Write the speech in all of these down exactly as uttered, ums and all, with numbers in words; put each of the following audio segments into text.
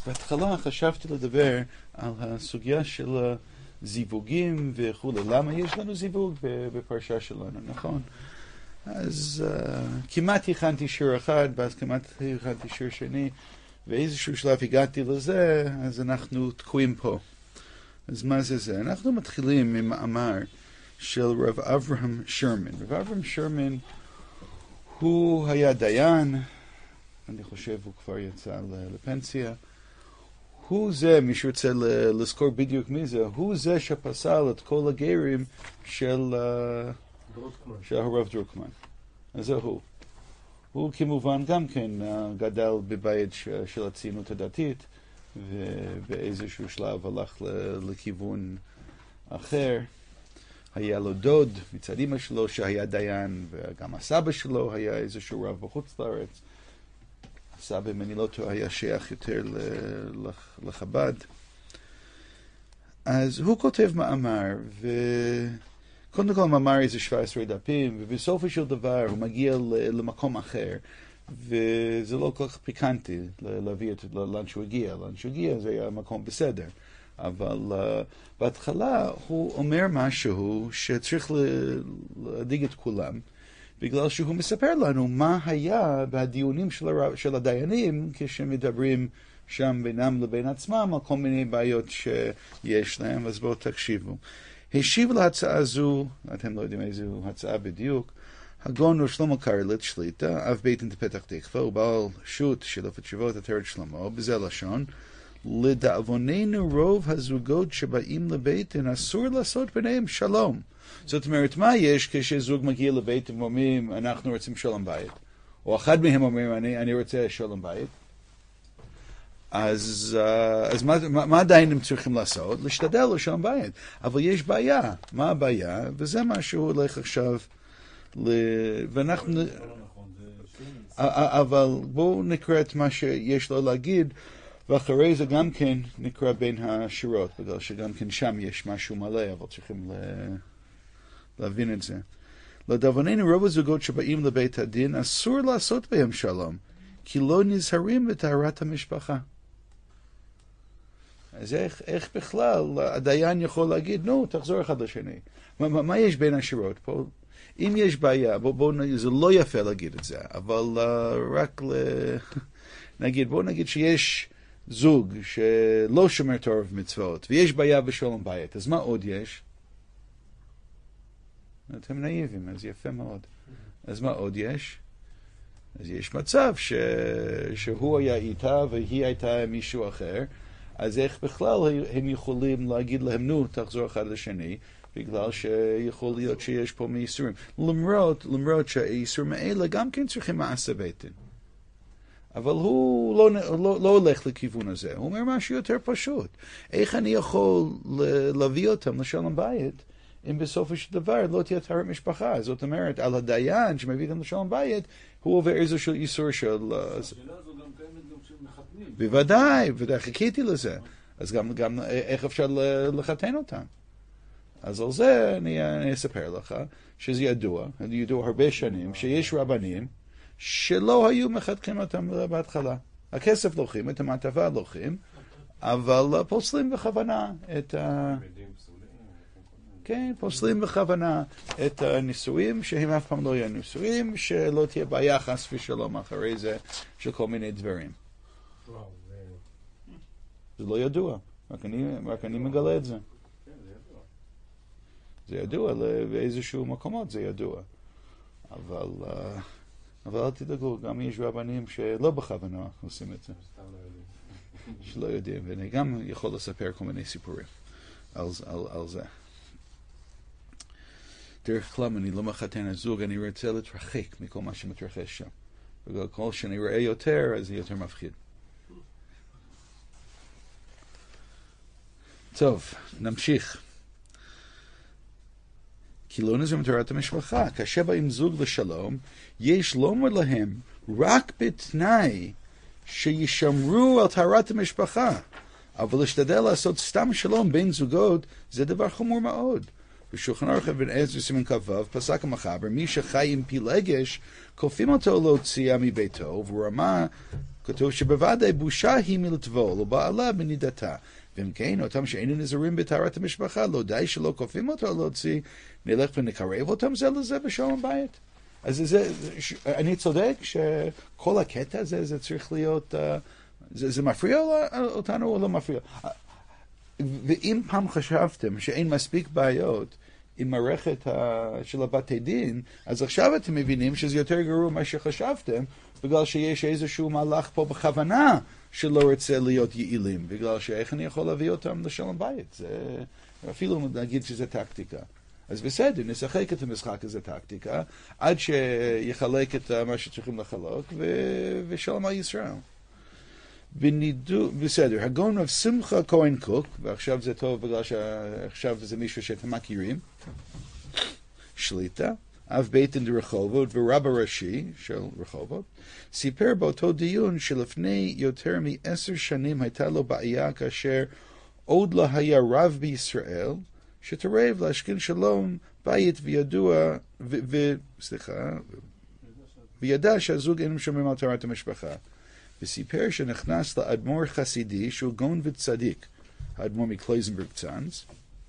אז בהתחלה חשבתי לדבר על הסוגיה של זיווגים וכו'. למה יש לנו זיווג בפרשה שלנו, נכון? אז uh, כמעט הכנתי שיר אחד, ואז כמעט הכנתי שיר שני, ואיזשהו שלב הגעתי לזה, אז אנחנו תקועים פה. אז מה זה זה? אנחנו מתחילים ממאמר של רב אברהם שרמן. רב אברהם שרמן הוא היה דיין, אני חושב הוא כבר יצא לפנסיה. הוא זה, מי שרוצה לזכור בדיוק מי זה, הוא זה שפסל את כל הגרים של, של הרב דרוקמן. אז זה הוא. הוא כמובן גם כן גדל בבית של הציונות הדתית, ובאיזשהו שלב הלך לכיוון אחר. היה לו דוד מצד אמא שלו שהיה דיין, וגם הסבא שלו היה איזשהו רב בחוץ לארץ. הסבא, אם אני לא טועה, היה שייך יותר לחב"ד. אז הוא כותב מאמר, וקודם כל המאמר איזה שבע עשרה דפים, ובסופו של דבר הוא מגיע למקום אחר, וזה לא כל כך פיקנטי להביא את לאן שהוא הגיע. לאן שהוא הגיע זה היה מקום בסדר. אבל uh, בהתחלה הוא אומר משהו שצריך להדאיג את כולם, בגלל שהוא מספר לנו מה היה בדיונים של, הר... של הדיינים כשמדברים שם בינם לבין עצמם על כל מיני בעיות שיש להם. אז בואו תקשיבו. השיב להצעה הזו, אתם לא יודעים איזו הצעה בדיוק, הגאון שלמה קרליץ שליטה, אב בית פתח תקווה, ובעל שו"ת שלף תשובות עטרת שלמה, בזה לשון, לדאבוננו רוב הזוגות שבאים לביתן אסור לעשות ביניהם שלום. זאת אומרת, מה יש כשזוג מגיע לביתן ואומרים אנחנו רוצים שלום בית, או אחד מהם אומרים אני, אני רוצה שלום בית, אז, אז מה, מה, מה עדיין הם צריכים לעשות? להשתדל לשלום בית. אבל יש בעיה. מה הבעיה? וזה מה שהוא הולך עכשיו ל... ואנחנו... אבל בואו נקרא את מה שיש לו להגיד, ואחרי זה גם כן נקרא בין השירות, בגלל שגם כן שם יש משהו מלא, אבל צריכים להבין את זה. לדאבוננו רוב הזוגות שבאים לבית הדין אסור לעשות בהם שלום, כי לא נזהרים בטהרת המשפחה. אז איך, איך בכלל הדיין יכול להגיד, נו, תחזור אחד לשני. מה, מה, מה יש בין השירות פה? אם יש בעיה, בוא, בוא, זה לא יפה להגיד את זה, אבל uh, רק ל... נגיד, בוא נגיד שיש זוג שלא שומר תורה ומצוות, ויש בעיה בשלום בית, אז מה עוד יש? אתם נאיבים, אז יפה מאוד. אז מה עוד יש? אז יש מצב ש... שהוא היה איתה והיא הייתה מישהו אחר, אז איך בכלל הם יכולים להגיד להם, נו, תחזור אחד לשני, בגלל שיכול להיות שיש פה מייסורים. למרות, למרות שהייסורים האלה גם כן צריכים מעשה בטן. אבל הוא לא, לא, לא הולך לכיוון הזה. הוא אומר משהו יותר פשוט. איך אני יכול להביא אותם לשלום בית, אם בסופו של דבר לא תהיה טהרת משפחה? זאת אומרת, על הדיין שמביא אותם לשלום בית, הוא עובר איזשהו איסור של... השאלה הזו גם קיימת גם כשמחתנים. בוודאי, בוודאי, חיכיתי לזה. אז גם, גם איך אפשר לחתן אותם? אז על זה אני, אני אספר לך, שזה ידוע, ידוע הרבה שנים, שיש רבנים שלא היו מחתנים אותם בהתחלה. הכסף לוקחים, את המעטפה לוקחים, אבל פוסלים בכוונה את ה... כן, פוסלים בכוונה את הנישואים, שהם אף פעם לא יהיו נישואים, שלא תהיה בעיה חס ושלום אחרי זה, של כל מיני דברים. זה לא ידוע, רק אני, רק אני מגלה את זה. זה ידוע, באיזשהו מקומות זה ידוע. אבל, אבל אל תדאגו, גם יש רבנים שלא בכוונה עושים את זה. שלא יודעים, ואני גם יכול לספר כל מיני סיפורים על, על, על זה. דרך כלל, אני לא מחתן הזוג, אני רוצה להתרחק מכל מה שמתרחש שם. בגלל כל שאני רואה יותר, אז זה יותר מפחיד. טוב, נמשיך. כי לא נזהרים בתהרת המשפחה. כאשר באים זוג לשלום, יש לומר להם רק בתנאי שישמרו על טהרת המשפחה. אבל להשתדל לעשות סתם שלום בין זוגות, זה דבר חמור מאוד. בשולחן ערוך אבן עזרא סימן כ"ו, פסק המחבר, מי שחי עם פילגש, כופים אותו להוציאה מביתו, והוא רמה, כתוב שבוודאי בושה היא מלטבול, ובעלה בנידתה. ואם כן, אותם שאינם נזהרים בטהרת המשפחה, לא די שלא כופים אותו להוציא, נלך ונקרב אותם זה לזה בשלום הבית. אז זה, זה, אני צודק שכל הקטע הזה, זה צריך להיות, זה, זה מפריע אותנו או לא מפריע? ואם פעם חשבתם שאין מספיק בעיות עם מערכת של הבתי דין, אז עכשיו אתם מבינים שזה יותר גרוע ממה שחשבתם, בגלל שיש איזשהו מהלך פה בכוונה שלא רוצה להיות יעילים, בגלל שאיך אני יכול להביא אותם לשלום בית? זה, אפילו נגיד שזה טקטיקה. אז בסדר, נשחק את המשחק הזה טקטיקה, עד שיחלק את מה שצריכים לחלוק, ו- ושלום על ישראל. בנידו, בסדר, הגאון רב שמחה כהן קוק, ועכשיו זה טוב בגלל שעכשיו זה מישהו שאתם מכירים, שליטה, אב בית דין רחובות ורב הראשי של רחובות, סיפר באותו דיון שלפני יותר מעשר שנים הייתה לו בעיה כאשר עוד לא היה רב בישראל, שתרב להשכין שלום בית וידוע, ו, ו, סליחה, וידע שהזוג אינם שומרים על טהרת המשפחה. וסיפר שנכנס לאדמו"ר חסידי, שהוא גאון וצדיק, האדמו"ר מקלויזנברג צאנז,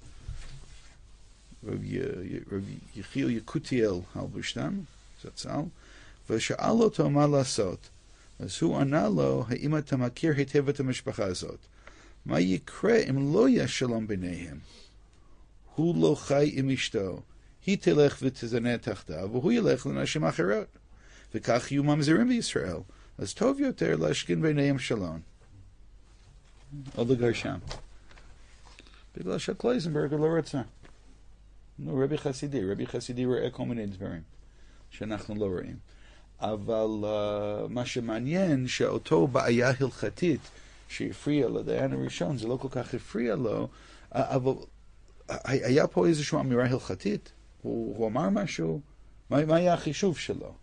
רב יחיאל יקותיאל הלברשטיין, זצ"ל, ושאל אותו מה לעשות. אז הוא ענה לו, האם אתה מכיר היטב את המשפחה הזאת? מה יקרה אם לא יהיה שלום ביניהם? הוא לא חי עם אשתו, היא תלך ותזנה תחתיו, והוא ילך לנשים אחרות. וכך יהיו ממזרים בישראל. אז טוב יותר להשכין ביניהם שלום. או לגרשם. בגלל שקלויזנברג לא רצה. נו, רבי חסידי, רבי חסידי רואה כל מיני דברים שאנחנו לא רואים. אבל uh, מה שמעניין שאותו בעיה הלכתית שהפריע לדיין הראשון, זה לא כל כך הפריע לו, אבל היה פה איזושהי אמירה הלכתית, הוא, הוא אמר משהו, מה, מה היה החישוב שלו?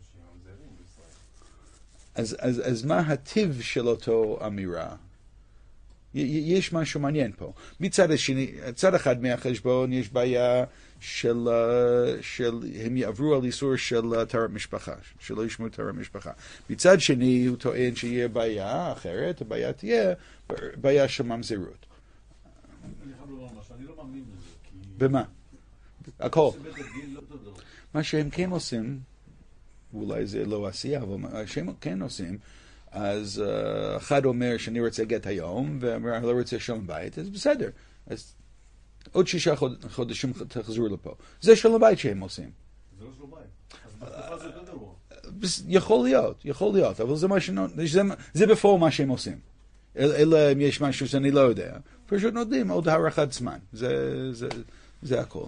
אז, אז, אז מה הטיב של אותו אמירה? יש משהו מעניין פה. מצד השני, צד אחד מהחשבון יש בעיה של, של הם יעברו על איסור של טהרת משפחה, שלא ישמעו טהרת משפחה. מצד שני הוא טוען שיהיה בעיה אחרת, הבעיה תהיה בעיה של ממזרות. אני חייב לומר משהו, אני לא מאמין בזה. במה? הכל. מה שהם כן עושים, ואולי זה לא עשייה, אבל מה שהם כן עושים, אז uh, אחד אומר שאני רוצה גט היום, ואומר אני לא רוצה שלום בית, אז בסדר. אז עוד שישה חוד, חודשים תחזרו לפה. זה שלום בית שהם עושים. זה לא שלום בית. אז בתקופה זה יותר גרוע. יכול להיות, יכול להיות, אבל זה, שנו, זה, זה בפועל מה שהם עושים. אלא אם יש משהו שאני לא יודע. פשוט נותנים עוד הארכת זמן. זה, זה, זה הכל.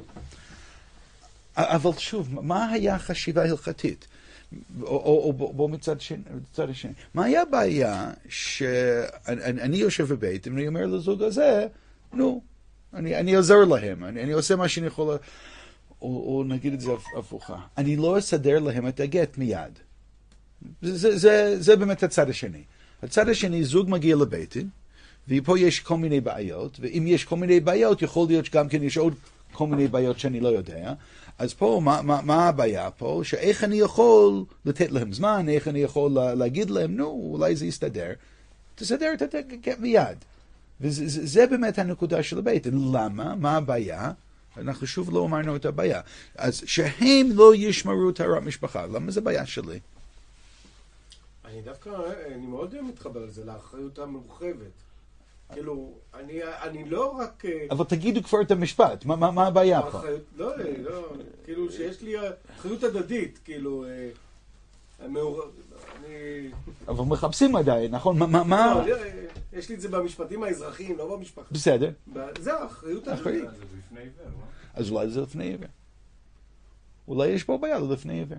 אבל שוב, מה היה חשיבה הלכתית? או, או, או בוא מצד שני, מצד השני. מה היה הבעיה שאני אני יושב בבית, ואני אומר לזוג הזה, נו, אני, אני עוזר להם, אני, אני עושה מה שאני יכול, או, או נגיד את זה הפוכה. אני לא אסדר להם את הגט מיד. זה, זה, זה, זה באמת הצד השני. הצד השני, זוג מגיע לביתים, ופה יש כל מיני בעיות, ואם יש כל מיני בעיות, יכול להיות שגם כן יש עוד כל מיני בעיות שאני לא יודע. אז פה, מה, מה, מה הבעיה פה? שאיך אני יכול לתת להם זמן, איך אני יכול להגיד להם, נו, אולי זה יסתדר. תסדר את הגט מיד. וזה זה, זה באמת הנקודה של הבית. למה? מה הבעיה? אנחנו שוב לא אמרנו את הבעיה. אז שהם לא ישמרו טהרת משפחה. למה זה בעיה שלי? אני דווקא, אני מאוד מתחבר לזה, לאחריות המורחבת. כאילו, אני, אני לא רק... אבל תגידו כבר את המשפט, מה, מה, מה הבעיה פה? לא, לא, כאילו שיש לי אחריות הדדית, כאילו, אני... אבל מחפשים עדיין, נכון? מה, מה... לא, יש לי את זה במשפטים האזרחיים, לא במשפחה. בסדר. זה האחריות הדדית. זה לפני עיוור, לא? אז אולי זה לפני עיוור. אולי יש פה בעיה לפני עיוור.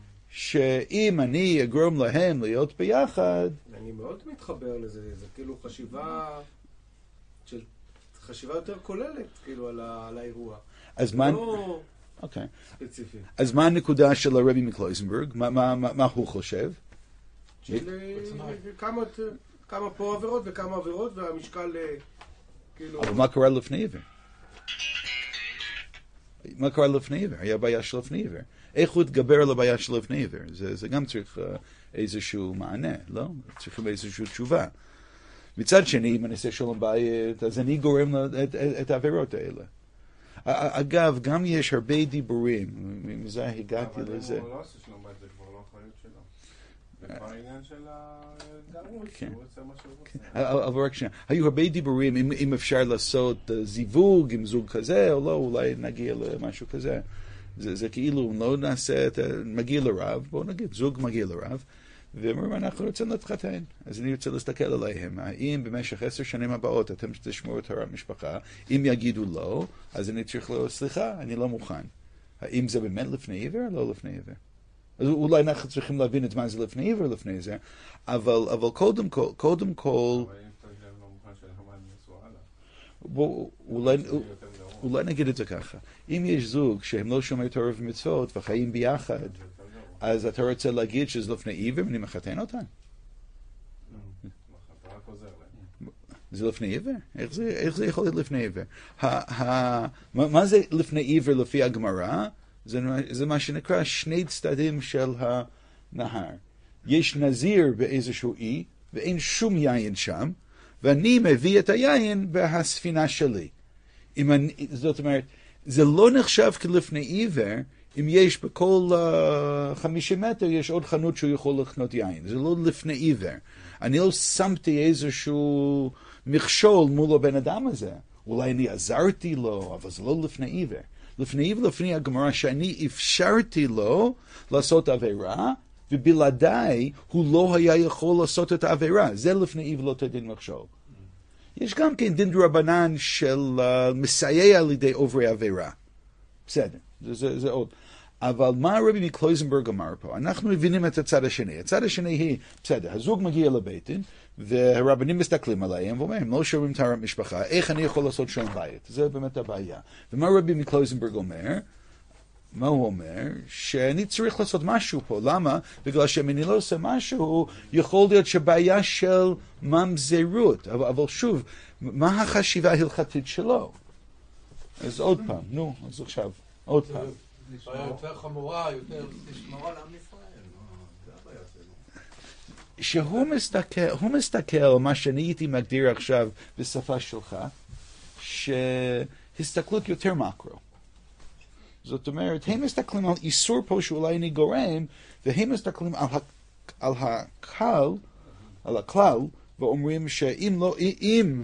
שאם אני אגרום להם להיות ביחד... אני מאוד מתחבר לזה, זה כאילו חשיבה של חשיבה יותר כוללת, כאילו, על, ה, על האירוע. אז מה... לא אוקיי. ספציפי. אז מה הנקודה של הרבי מקלויזנברג? מה, מה, מה, מה הוא חושב? של כמה, כמה פה עבירות וכמה עבירות, והמשקל כאילו... אבל מה קורה לפני עיוור? מה קרה לפני עיוור? היה בעיה של לפני עיוור. איך הוא התגבר על הבעיה של לפני עיוור? זה, זה גם צריך uh, איזשהו מענה, לא? צריכים איזושהי תשובה. מצד שני, אם אני אעשה שלום בית, אז אני גורם את, את, את העבירות האלה. אגב, גם יש הרבה דיבורים, מזה הגעתי לזה. אבל אם הוא לא עושה שלום בית, זה כבר לא אחריות שלו. זה כבר עניין של הגרות, שהוא עושה מה שהוא רוצה. אבל רק שנייה, היו הרבה דיבורים אם אפשר לעשות זיווג עם זוג כזה, או לא, אולי נגיע למשהו כזה. זה כאילו, לא נעשה, מגיע לרב, בואו נגיד, זוג מגיע לרב, ואומרים, אנחנו רוצים להתחתן. אז אני רוצה להסתכל עליהם, האם במשך עשר שנים הבאות אתם תשמעו את הרב משפחה, אם יגידו לא, אז אני צריך לו, סליחה, אני לא מוכן. האם זה באמת לפני עיוור או לא לפני עיוור? אז אולי אנחנו צריכים להבין את מה זה לפני עיוור לפני זה, אבל, אבל קודם כל, קודם כל... אבל אם אתה לא מוכן שלמה הם יעשו הלאה. בוא, אולי, אולי נגיד את זה ככה. אם יש זוג שהם לא שומעים תורה ומצוות וחיים ביחד, אז אתה רוצה להגיד שזה לפני עיוור ואני מחתן אותן? אתה רק עוזר להם. זה לפני עיוור? איך זה, איך זה יכול להיות לפני עיוור? ה, ה, מה, מה זה לפני עיוור לפי הגמרא? זה, זה מה שנקרא שני צדדים של הנהר. יש נזיר באיזשהו אי, ואין שום יין שם, ואני מביא את היין בהספינה שלי. אם אני, זאת אומרת, זה לא נחשב כלפני עיוור, אם יש בכל uh, חמישים מטר, יש עוד חנות שהוא יכול לקנות יין. זה לא לפני עיוור. אני לא שמתי איזשהו מכשול מול הבן אדם הזה. אולי אני עזרתי לו, אבל זה לא לפני עיוור. לפני עיוור, לפני הגמרא, שאני אפשרתי לו לעשות עבירה, ובלעדיי הוא לא היה יכול לעשות את העבירה. זה לפני עיוור לא תדין מכשול. יש גם כן דין דרבנן של uh, מסייע על ידי עוברי עבירה. בסדר, זה, זה, זה עוד. אבל מה הרבי מקלויזנברג אמר פה? אנחנו מבינים את הצד השני. הצד השני היא, בסדר, הזוג מגיע לבית דין, והרבנים מסתכלים עליהם ואומרים, לא שומעים את המשפחה, איך אני יכול לעשות שלום בית? זה באמת הבעיה. ומה הרבי מקלויזנברג אומר? מה הוא אומר? שאני צריך לעשות משהו פה. למה? בגלל שאם אני לא עושה משהו, יכול להיות שבעיה של ממזרות. אבל, אבל שוב, מה החשיבה ההלכתית שלו? אז עוד פעם, נו, אז עכשיו, עוד פעם. בעיה יותר חמורה, יותר לשמור על עם ישראל. זה הבעיה שלו. שהוא מסתכל, הוא מסתכל על מה שאני הייתי מגדיר עכשיו בשפה שלך, שהסתכלות יותר מקרו. זאת אומרת, הם מסתכלים על איסור פה שאולי אני גורם, והם מסתכלים על, על הכלל, על הכלל, ואומרים שאם לא, אם,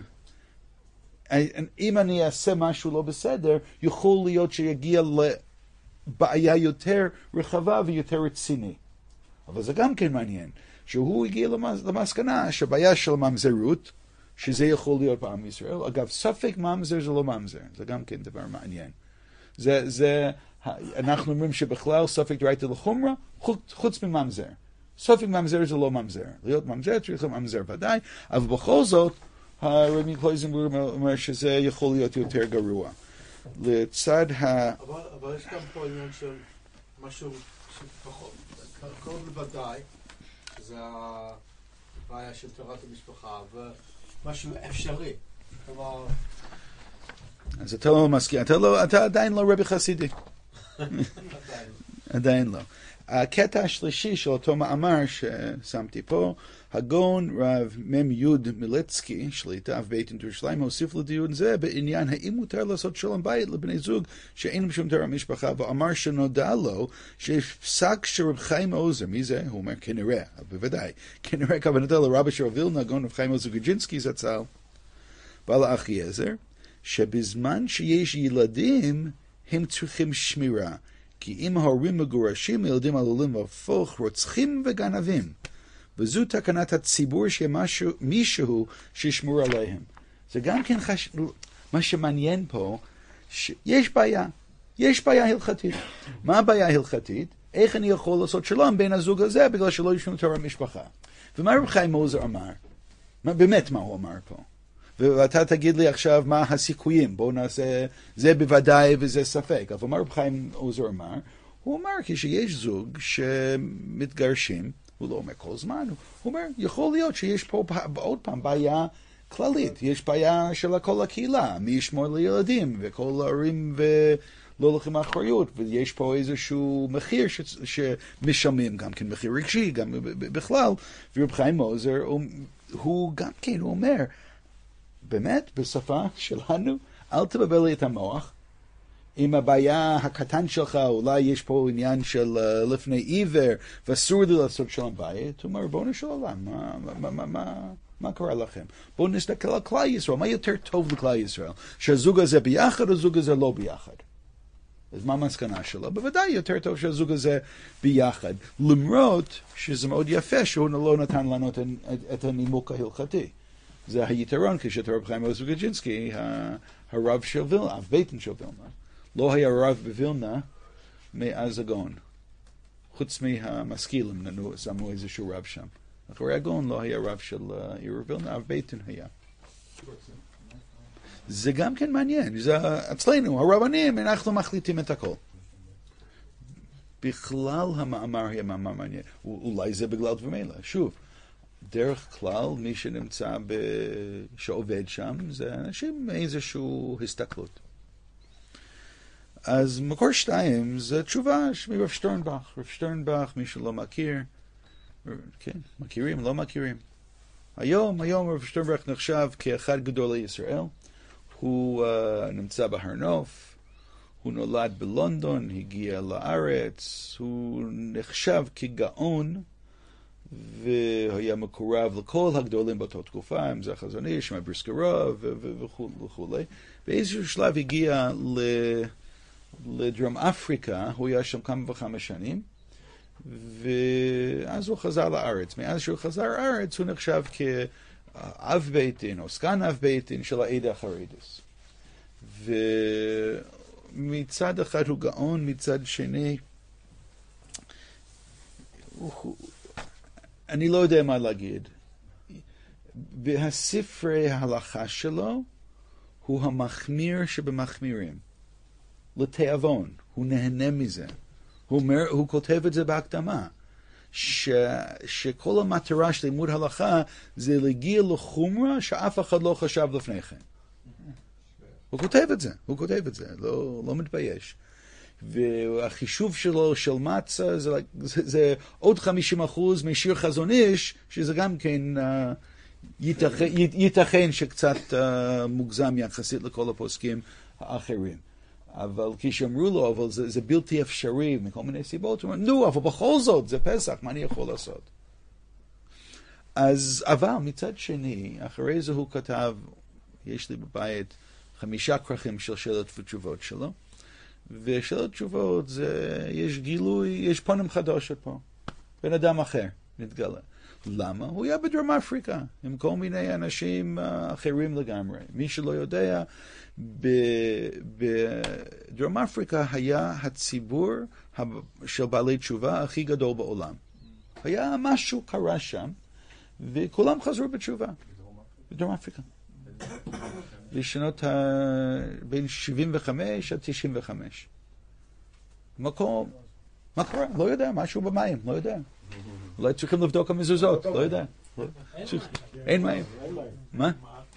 אם אני אעשה משהו לא בסדר, יכול להיות שיגיע לבעיה יותר רחבה ויותר רציני. אבל זה גם כן מעניין, שהוא הגיע למסקנה שהבעיה של ממזרות, שזה יכול להיות בעם ישראל, אגב, ספק ממזר זה לא ממזר, זה גם כן דבר מעניין. זה, זה, אנחנו אומרים שבכלל ספק דרייתא לחומרא, חוץ, חוץ מממזר. ספק ממזר זה לא ממזר. להיות ממזר צריך ממזר ודאי, אבל בכל זאת, הרבי קלויזנברג אומר שזה יכול להיות יותר גרוע. לצד ה... אבל, אבל יש גם פה עניין של משהו שפחות, קרוב לוודאי, שזה הבעיה של תורת המשפחה, ומשהו אפשרי. כלומר... אז אתה לא מסכים, אתה, לא, אתה עדיין לא רבי חסידי. עדיין לא. הקטע השלישי של אותו מאמר ששמתי פה, הגאון רב מם יוד מילצקי, שליטה בית ירושלים, הוסיף לדיון זה בעניין האם מותר לעשות שלום בית לבני זוג שאין בשום תורה משפחה, ואמר שנודע לו שיש פסק של רב חיים עוזר. מי זה? הוא אומר כנראה, בוודאי. כנראה כוונתו לרבי של רב וילנה, הגאון רב חיים עוזר גרז'ינסקי זצ"ל, בעל האחייעזר, שבזמן שיש ילדים הם צריכים שמירה, כי אם ההורים מגורשים, ילדים עלולים להפוך רוצחים וגנבים. וזו תקנת הציבור שמשהו, מישהו שישמור עליהם. זה גם כן חש... מה שמעניין פה, שיש בעיה. יש בעיה הלכתית. מה הבעיה ההלכתית? איך אני יכול לעשות שלום בין הזוג הזה, בגלל שלא יש לנו תורה משפחה. ומה רב חיים עוזר אמר? מה, באמת מה הוא אמר פה? ואתה תגיד לי עכשיו מה הסיכויים, בואו נעשה, זה בוודאי וזה ספק. אבל מה רב חיים עוזר אמר? הוא אמר כשיש זוג שמתגרשים, הוא לא אומר כל זמן, הוא אומר, יכול להיות שיש פה עוד פעם בעיה כללית, יש בעיה של כל הקהילה, מי ישמור לילדים, וכל ההורים לא לוקחים אחריות, ויש פה איזשהו מחיר ש, שמשלמים, גם כן מחיר רגשי, גם בכלל, ורב חיים מוזר, הוא, הוא גם כן, הוא אומר, באמת, בשפה שלנו, אל תבלבל לי את המוח, עם הבעיה הקטן שלך, אולי יש פה עניין של uh, לפני עיוור, ואסור לי לעשות שלום בית, הוא אומר, בואו נשאל עולם, מה, מה, מה, מה, מה קרה לכם? בואו נסתכל על כלל ישראל, מה יותר טוב לכלל ישראל? שהזוג הזה ביחד, או הזוג הזה לא ביחד? אז מה המסקנה שלו? בוודאי יותר טוב שהזוג הזה ביחד, למרות שזה מאוד יפה שהוא לא נתן לנו את, את, את הנימוק ההלכתי. זה היתרון כשאת רב חיים עוזר גרודז'ינסקי, הרב של וילנה, אב ביתן של וילנה. לא היה רב בווילנה מאז הגאון. חוץ מהמשכילים שמו איזשהו רב שם. אחרי הגאון לא היה רב של עיר וילנה, אב ביתן היה. זה גם כן מעניין. זה אצלנו, הרבנים, אנחנו מחליטים את הכל. בכלל המאמר היה מאמר מעניין. אולי זה בגלל דברים אלה. שוב, דרך כלל מי שנמצא ב... שעובד שם זה אנשים מאיזשהו הסתכלות. אז מקור שתיים זה תשובה מרב שטרנבך. רב שטרנבך, מי שלא מכיר, כן, מכירים, לא מכירים. היום, היום רב שטרנבך נחשב כאחד גדול לישראל. הוא uh, נמצא בהר נוף, הוא נולד בלונדון, הגיע לארץ, הוא נחשב כגאון, והיה מקורב לכל הגדולים באותה תקופה, אם זה החזון איש, עם הבריסקרוב וכו' וכו'. באיזשהו שלב הגיע ל... לדרום אפריקה, הוא היה שם כמה וכמה שנים, ואז הוא חזר לארץ. מאז שהוא חזר לארץ, הוא נחשב כאב ביתין, או סגן אב ביתין של העדה החרדית. ומצד אחד הוא גאון, מצד שני, הוא, אני לא יודע מה להגיד. בספרי ההלכה שלו, הוא המחמיר שבמחמירים. לתיאבון, הוא נהנה מזה. הוא, אומר, הוא כותב את זה בהקדמה, ש, שכל המטרה של לימוד הלכה זה להגיע לחומרה שאף אחד לא חשב לפני כן. הוא כותב את זה, הוא כותב את זה, לא, לא מתבייש. והחישוב שלו של מצה זה, זה, זה עוד חמישים אחוז משיר חזון איש, שזה גם כן uh, ייתכן, ייתכן שקצת uh, מוגזם יחסית לכל הפוסקים האחרים. אבל כשאמרו לו, אבל זה, זה בלתי אפשרי, מכל מיני סיבות, הוא אומר, נו, אבל בכל זאת, זה פסח, מה אני יכול לעשות? אז, אבל מצד שני, אחרי זה הוא כתב, יש לי בבית חמישה כרכים של שאלות ותשובות שלו, ושאלות ותשובות זה, יש גילוי, יש פנים חדשות פה, בן אדם אחר, נתגלה. למה? הוא היה בדרום אפריקה, עם כל מיני אנשים אחרים לגמרי. מי שלא יודע, בדרום אפריקה היה הציבור של בעלי תשובה הכי גדול בעולם. היה משהו קרה שם, וכולם חזרו בתשובה. בדרום אפריקה. לשנות בין שבעים וחמש עד תשעים וחמש. מקום, מה קרה? לא יודע, משהו במים, לא יודע. אולי צריכים לבדוק המזוזות, לא יודע. אין מים. מה?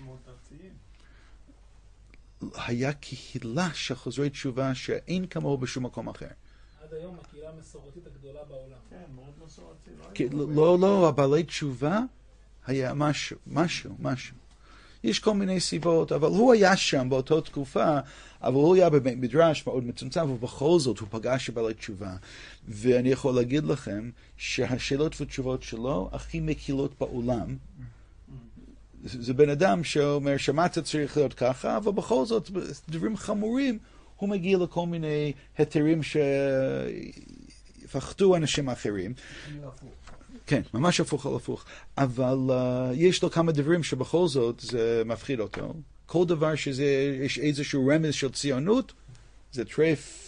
היה קהילה של חוזרי תשובה שאין כמוהו בשום מקום אחר. עד היום הקהילה המסורתית הגדולה בעולם. כן, מאוד מסורתית. לא, לא, הבעלי תשובה היה משהו, משהו, משהו. יש כל מיני סיבות, אבל הוא היה שם באותה תקופה, אבל הוא היה בבית מדרש מאוד מצומצם, ובכל זאת הוא פגש בעלי תשובה. ואני יכול להגיד לכם שהשאלות ותשובות שלו הכי מקילות בעולם. זה בן אדם שאומר שמעת צריך להיות ככה, אבל בכל זאת, דברים חמורים, הוא מגיע לכל מיני היתרים שפחדו אנשים אחרים. כן, ממש הפוך על הפוך. אבל uh, יש לו כמה דברים שבכל זאת זה מפחיד אותו. כל דבר שזה, יש איזשהו רמז של ציונות, זה טרף,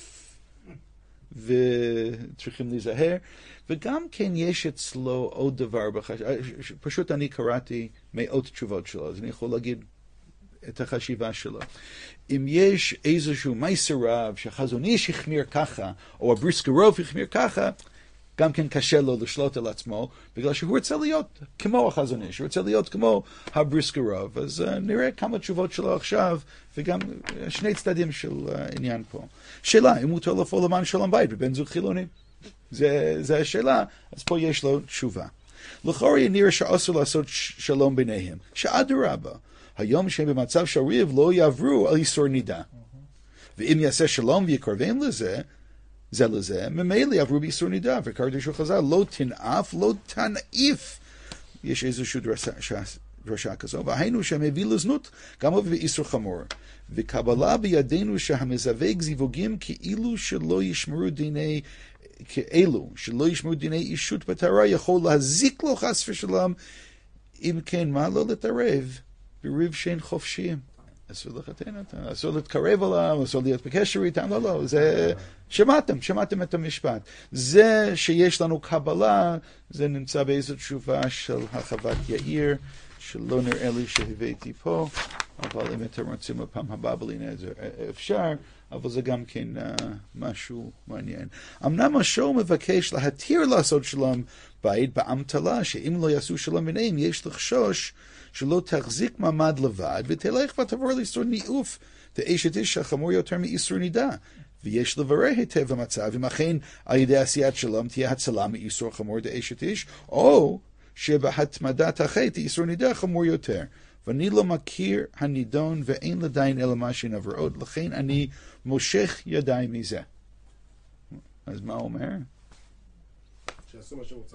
וצריכים להיזהר. וגם כן יש אצלו עוד דבר, בחש... פשוט אני קראתי מאות תשובות שלו, אז אני יכול להגיד את החשיבה שלו. אם יש איזשהו מייסר רב שחזון איש החמיר ככה, או הבריסקרוב החמיר ככה, גם כן קשה לו לשלוט על עצמו, בגלל שהוא רוצה להיות כמו החזון איש, הוא רוצה להיות כמו הבריסקר רב. אז uh, נראה כמה תשובות שלו עכשיו, וגם uh, שני צדדים של uh, עניין פה. שאלה, אם מותר לפעול למען שלום בית בבן זוג חילוני? זה, זה השאלה, אז פה יש לו תשובה. לכאורה נראה שאסור לעשות שלום ביניהם, שאדרבה, היום שהם במצב של ריב לא יעברו על איסור נידה. ואם יעשה שלום ויקרבם לזה, זה לזה, ממילא יעברו באיסור נידה, וקרדשו חז"ל, לא תנאף, לא תנאיף. יש איזושהי דרשה, דרשה כזו, והיינו שהם הביא לזנות, גם אבל באיסור חמור. וקבלה בידינו שהמזווג זיווגים כאילו שלא ישמרו דיני, כאלו, שלא ישמרו דיני אישות בטהרה, יכול להזיק לו חס ושלום, אם כן, מה לא לתערב? בריב שאין חופשיים. אסור לחתן אותם, אסור להתקרב עליהם, אסור להיות בקשר איתם, לא, לא, זה, שמעתם, שמעתם את המשפט. זה שיש לנו קבלה, זה נמצא באיזו תשובה של החוות יאיר, שלא נראה לי שהבאתי פה, אבל אם אתם רוצים הפעם הבאה בלינה, זה אפשר, אבל זה גם כן uh, משהו מעניין. אמנם השור מבקש להתיר לעשות שלום בית באמתלה, שאם לא יעשו שלום ביניהם, יש לחשוש שלא תחזיק מעמד לבד, ותלך ותעבור לאיסור ניאוף, ואשת איש החמור יותר מאיסור נידה. ויש לברר היטב המצב, אם אכן על ידי עשיית שלום תהיה הצלה מאיסור חמור דאשת איש, או שבהתמדת החטא איסור נידה חמור יותר. ואני לא מכיר הנידון ואין לדיין אלא מה שנעבר עוד, לכן אני מושך ידיי מזה. אז מה הוא אומר? שיעשו מה שרוצים.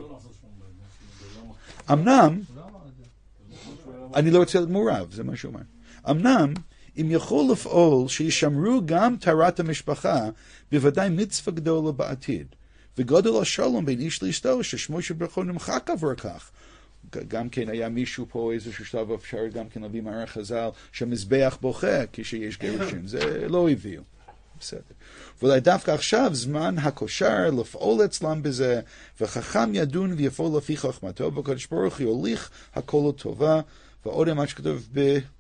אמנם, אני לא רוצה להיות מעורב, זה מה שהוא אומר. אמנם, אם יכול לפעול שישמרו גם טהרת המשפחה, בוודאי מצווה גדולה בעתיד. וגודל השלום בין איש לאשתו, ששמו שברכו נמחק עבור כך. גם כן היה מישהו פה איזשהו שלב אפשר גם כן להביא מהר חז"ל שהמזבח בוכה כשיש גירושים, זה לא הביאו. בסדר. ואולי דווקא עכשיו זמן הכושר לפעול אצלם בזה, וחכם ידון ויפעול לפי חוכמתו, בקדוש ברוך הוא יוליך הכל לטובה, ועוד מה שכתוב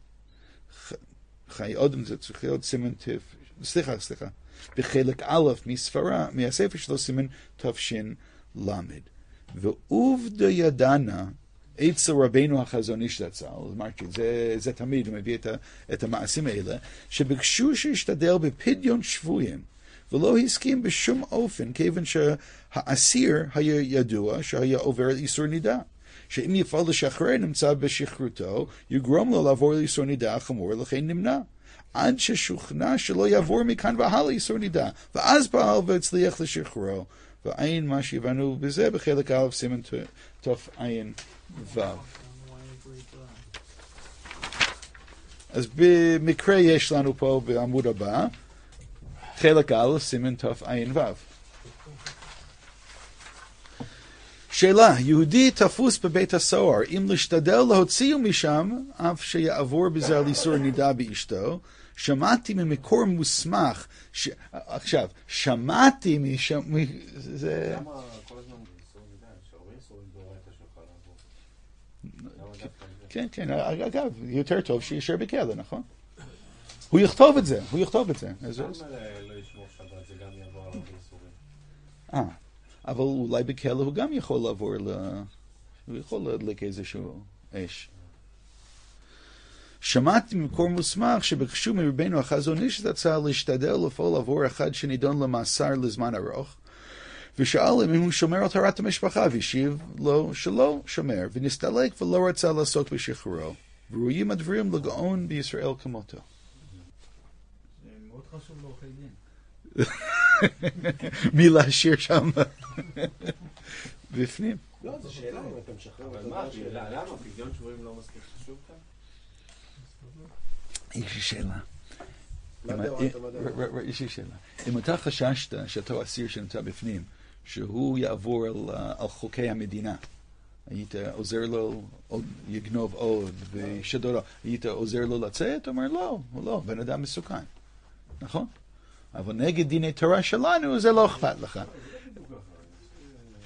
בחיי אדם, זה צריך להיות סימן תף, סליחה, סליחה, בחלק א' מספרה, מהספר שלו סימן תפשין למד. ועובדה ידענה, אצל רבינו החזון איש זצ"ל, אמרתי, זה, זה תמיד, הוא מביא את, ה, את המעשים האלה, שביקשו שישתדל בפדיון שבויים, ולא הסכים בשום אופן, כיוון שהאסיר היה ידוע שהיה עובר איסור נידה. שאם יפעל לשחרר נמצא בשחרותו, יגרום לו לעבור לאיסור נידה חמור, לכן נמנע. עד ששוכנע שלא יעבור מכאן והלאה איסור נידה, ואז פעל והצליח לשחררו. ועין מה שהבנו בזה בחלק א' סימן תוף עין ו'. אז במקרה יש לנו פה בעמוד הבא, חלק א' סימן תוף עין ו'. שאלה, יהודי תפוס בבית הסוהר, אם להשתדל להוציאו משם, אף שיעבור בזה על איסור נידה באשתו, שמעתי ממקור מוסמך, ש... עכשיו, שמעתי משם, זה... למה כל הזמן איסור נידה? שהרבה איסורים דאורייתא שלך לעבור. כן, כן, אגב, יותר טוב שישאר בכלא, נכון? הוא יכתוב את זה, הוא יכתוב את זה. למה לא ישמור שבת, זה גם יעבור על הרבה איסורים? אה, אבל אולי בכלא הוא גם יכול לעבור, הוא יכול להדליק איזשהו אש. שמעתי ממקור מוסמך שבקשו מרבנו החזון איש זצ"ל להשתדל לפעול עבור אחד שנידון למאסר לזמן ארוך, ושאל אם הוא שומר על טהרת המשפחה, והשיב לו שלא שומר, ונסתלק ולא רצה לעסוק בשחרורו. וראויים הדברים לגאון בישראל כמותו. זה מאוד חשוב לעורכי דין. מי להשאיר שם בפנים. לא, זו שאלה אם אתה משחרר. אבל מה, למה? פדיון שבויים לא מספיק חשוב כאן? יש לי שאלה. מה דאורייתא, מה דאורייתא? יש לי שאלה. אם אתה חששת שאותו אסיר שנמצא בפנים, שהוא יעבור על חוקי המדינה, היית עוזר לו, יגנוב עוד ושדו לו, היית עוזר לו לצאת? הוא אומר לא, הוא לא, בן אדם מסוכן. נכון? אבל נגד דיני תורה שלנו זה לא אכפת לך.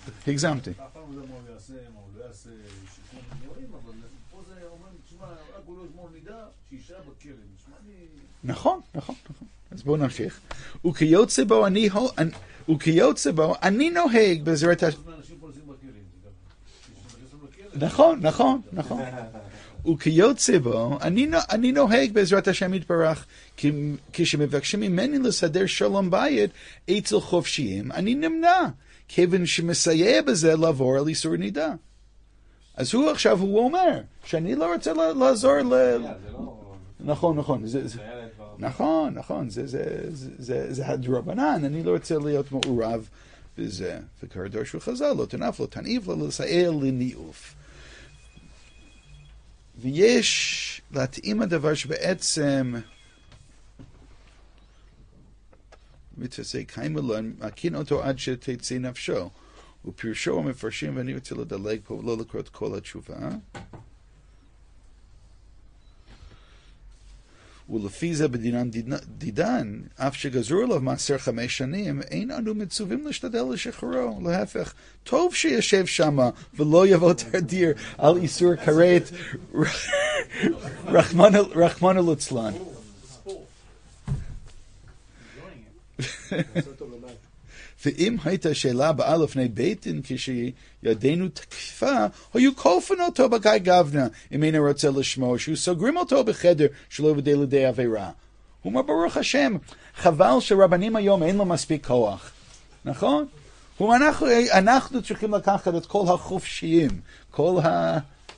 הגזמתי. אף פעם לא יודע מה הוא יעשה, מה הוא לא יעשה, שיקום דברים, אבל פה זה אומר, תשמע, אמרו לו אתמול נידה, שישאר בכלא. נשמע לי... נכון, נכון, נכון. אז בואו נמשיך. וכיוצא בו אני, וכיוצא בו אני נוהג בעזרת השם. אנשים פה עושים בכלא. נכון, נכון, נכון. וכיוצא בו, אני, אני נוהג בעזרת השם יתברך, כשמבקשים ממני לסדר שלום בית אצל חופשיים, אני נמנע, כיוון שמסייע בזה לעבור על איסור נידה. אז הוא עכשיו, הוא אומר, שאני לא רוצה לעזור ל... נכון, נכון, נכון, נכון, זה הדרבנן, אני לא רוצה להיות מעורב בזה. וכבר דרשו חז"ל, לא תנף, לא תניף, לא לסייע לניאוף. ויש להתאים הדבר שבעצם מתעסק קיימה לו, מכין אותו עד שתצא נפשו. ופירושו המפרשים, ואני רוצה לדלג פה, לא לקרוא את כל התשובה. ולפי זה בדינן דידן, אף שגזרו עליו מעשר חמש שנים, אין אנו מצווים להשתדל לשחררו. להפך, טוב שישב שמה ולא יבוא תרדיר על איסור כרת רחמנא ליצלן. ואם הייתה שאלה באה לפני בית דין כשידנו תקפה, היו כופן אותו בגיא גבנה, אם אינו רוצה לשמוע, שהוא סוגרים אותו בחדר שלא יבדה לידי עבירה. הוא אומר, ברוך השם, חבל שרבנים היום אין לו מספיק כוח. נכון? הוא אומר, אנחנו, אנחנו צריכים לקחת את כל החופשיים, כל ה...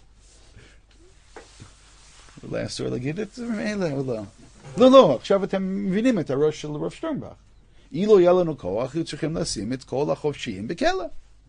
אולי אסור להגיד את זה ממילא או לא? לא, לא, עכשיו אתם מבינים את הראש של רב שטרנבך. אילו יהיה לנו כוח, היו צריכים לשים את כל החופשיים בכלא.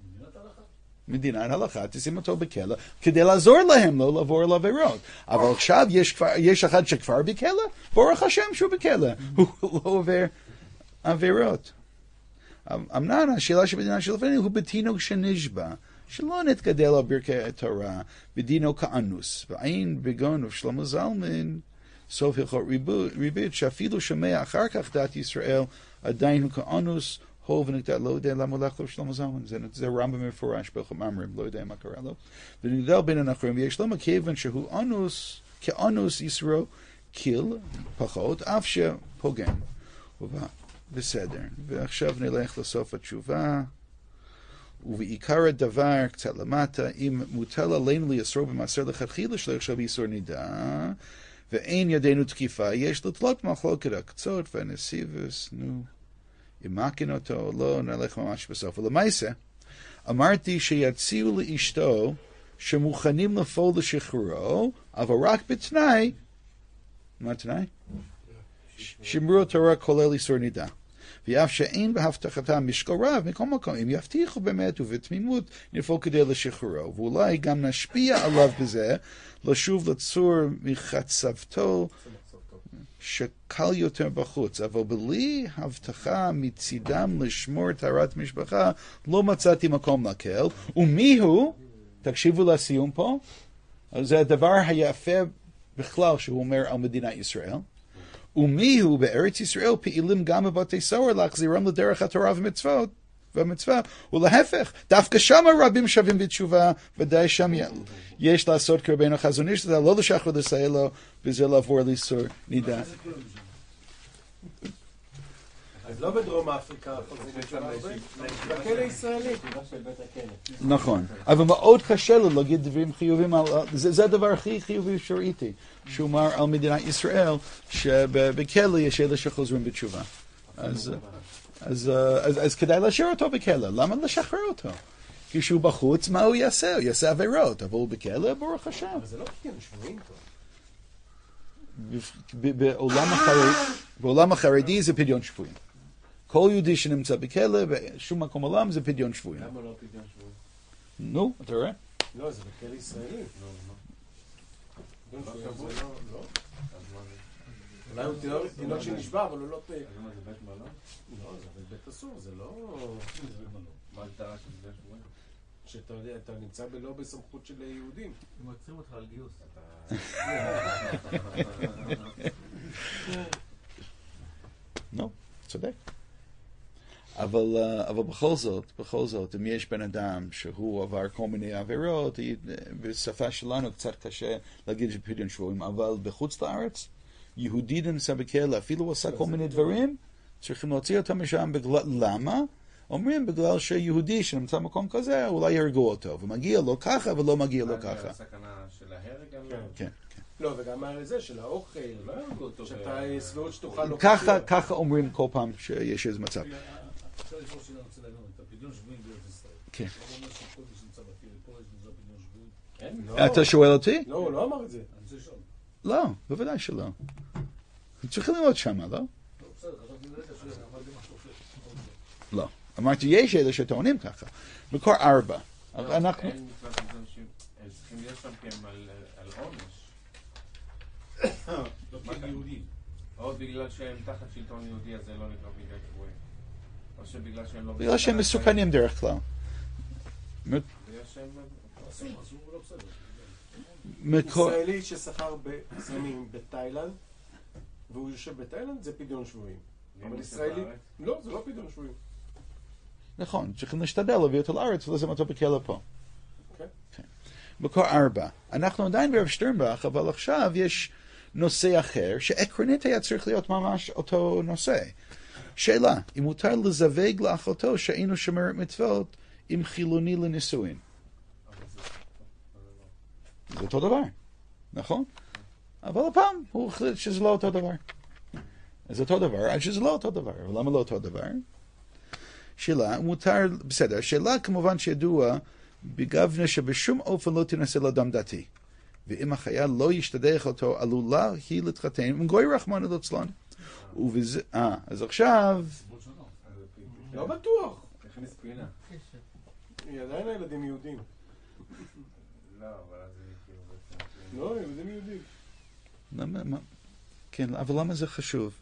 מדינת הלכה, תשים אותו בכלא, כדי לעזור להם לא לעבור על עבירות. אבל עכשיו יש, כבר, יש אחד שכבר בכלא, ברוך השם שהוא בכלא, הוא לא עובר עבירות. אמנן, השאלה שבדינה שלפנינו הוא בתינוק שנשבע, שלא נתגדל על ברכי התורה, בדינו כאנוס, ואין בגון ושלמה זלמן, סוף הלכות ריבית, שאפילו שומע אחר כך דת ישראל, עדיין הוא כאנוס, הו ונגדל, לא יודע למה הולך לו שלמה זלמן, זה רמב"ם מפורש בהלכות מאמרים, לא יודע מה קרה לו, ונגדל בין האחרים, ויש לו מכיוון שהוא אנוס, כאנוס ישרו, קיל, פחות, אף שפוגם. בסדר, ועכשיו נלך לסוף התשובה, ובעיקר הדבר, קצת למטה, אם מוטל עלינו ליסור במעשר לכתחילה שלא יחשב איסור נידה, ואין ידינו תקיפה, יש לתלות מחלוקת הקצות והנסיבוס, נו, אם מקין אותו או לא, נלך ממש בסוף. ולמעשה, אמרתי שיציעו לאשתו שמוכנים לפעול לשחרורו, אבל רק בתנאי, מה תנאי? שמרו התורה כולל איסור נידה. ואף שאין בהבטחתם משקל רב, מכל מקום, אם יבטיחו באמת ובתמימות, נפעל כדי לשחרורו. ואולי גם נשפיע עליו בזה, לשוב לצור מחצבתו, שקל יותר בחוץ. אבל בלי הבטחה מצידם לשמור טהרת משפחה, לא מצאתי מקום להקל. ומי הוא? תקשיבו לסיום פה. זה הדבר היפה בכלל שהוא אומר על מדינת ישראל. ומי הוא בארץ ישראל פעילים גם בבתי סוהר להחזירם לדרך התורה ומצוות, והמצווה, ולהפך, דווקא שם רבים שווים בתשובה, ודאי שם יש לעשות כרבנו חזון איש, זה לא לשחרר לסייע לו, וזה לעבור לאיסור נידה. אז לא בדרום אפריקה, בכלא ישראלי. נכון, אבל מאוד קשה לו להגיד דברים חיובים, זה הדבר הכי חיובי שראיתי, שהוא אמר על מדינת ישראל, שבכלא יש אלה שחוזרים בתשובה. אז, אז, אז, אז כדאי להשאיר אותו בכלא, למה לשחרר אותו? כשהוא בחוץ, מה הוא יעשה? הוא יעשה עבירות, אבל הוא בכלא, ברוך השם. אבל זה לא פתאום שבועים פה. בעולם החרדי זה פדיון שבויים. כל יהודי שנמצא בכלא, בשום מקום עולם, זה פדיון שבויים. למה לא פדיון שבויים? נו, אתה רואה? לא, זה בכלא ישראלי. לא, לא. אולי הוא תינוק שנשבע, אבל הוא לא... זה בית מלון? לא, זה בית אסור, זה לא... מה ההגדרה של בית שבויים? שאתה יודע, אתה נמצא לא בסמכות של יהודים. הם עוצרים אותך על גיוס. נו, צודק. אבל אבל, אבל בכל זאת, בכל זאת, אם יש בן אדם שהוא עבר כל מיני עבירות, בשפה שלנו קצת קשה להגיד שפדיון שבויים, אבל בחוץ לארץ, יהודי נמצא בכלא, אפילו הוא עשה כל מיני דברים, צריכים להוציא אותם משם בגלל, למה? אומרים בגלל שיהודי שנמצא במקום כזה, אולי יהרגו אותו, ומגיע לו ככה ולא מגיע לו ככה. הסכנה של ההרג גם לא? כן. לא, וגם על זה של האוכל, לא יהרגו אותו. שאתה סבירות שתוכל לא... ככה, ככה אומרים כל פעם שיש איזה מצב. עכשיו יש ראש שאני רוצה להגיד, את הפדיון שבויים בארץ ישראל. כן. הוא אומר שכל מי שנמצא בכלא פה יש לזה פדיון שבויים. כן? אתה שואל אותי? לא, הוא לא אמר את זה. אני רוצה לשאול. לא, בוודאי שלא. צריכים לראות שם, לא? לא, בסדר, חשבתי לרגע שאמרתי משהו אחר. לא. אמרתי, יש אלה שטוענים ככה. מקור ארבע. אנחנו... אין מצוות פדיון שבויים. הם צריכים להיות שם כי הם על עונש. לא כן יהודים. או בגלל שהם תחת שלטון יהודי, אז זה לא נקרא פדיון שבויים. או שבגלל שהם לא... בגלל שהם מסוכנים דרך כלל. בגלל שהם... אסור, אסור, לא בסדר. מקור... ישראלי ששכר בסמים בתאילנד, והוא יושב בתאילנד, זה פדיון שבויים. אבל ישראלי... לא, זה לא פדיון שבויים. נכון, צריכים להשתדל להביא אותו לארץ ולשים אותו בכלא פה. אוקיי. מקור ארבע. אנחנו עדיין ברב שטרנבך, אבל עכשיו יש נושא אחר, שעקרונית היה צריך להיות ממש אותו נושא. שאלה, אם מותר לזווג לאחותו שאינו שומר מצוות עם חילוני לנישואין. זה אותו דבר, נכון? אבל הפעם הוא החליט שזה לא אותו דבר. זה אותו דבר, עד שזה לא אותו דבר. ולמה לא אותו דבר? שאלה, מותר, בסדר, שאלה כמובן שידוע, בגבנה שבשום אופן לא תנסה לאדם דתי. ואם החייל לא ישתדך אותו, עלולה היא להתחתן עם גוי רחמנא ליצלן. ובזה, אה, אז עכשיו... לא בטוח. תכניס פינה. היא עדיין הילדים יהודים. לא, אבל אז זה כאילו... לא, ילדים יהודים. למה, מה? כן, אבל למה זה חשוב?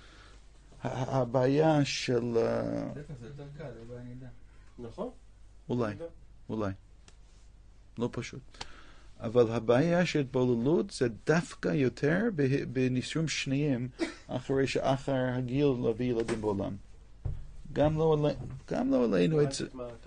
הבעיה של... בטח, זה יותר קל, זה בעיה נדע. נכון. אולי, אולי. לא פשוט. אבל הבעיה של התבוללות זה דווקא יותר בנישואים שניים אחרי שאחר הגיל להביא ילדים בעולם. גם לא, גם לא עלינו את זה.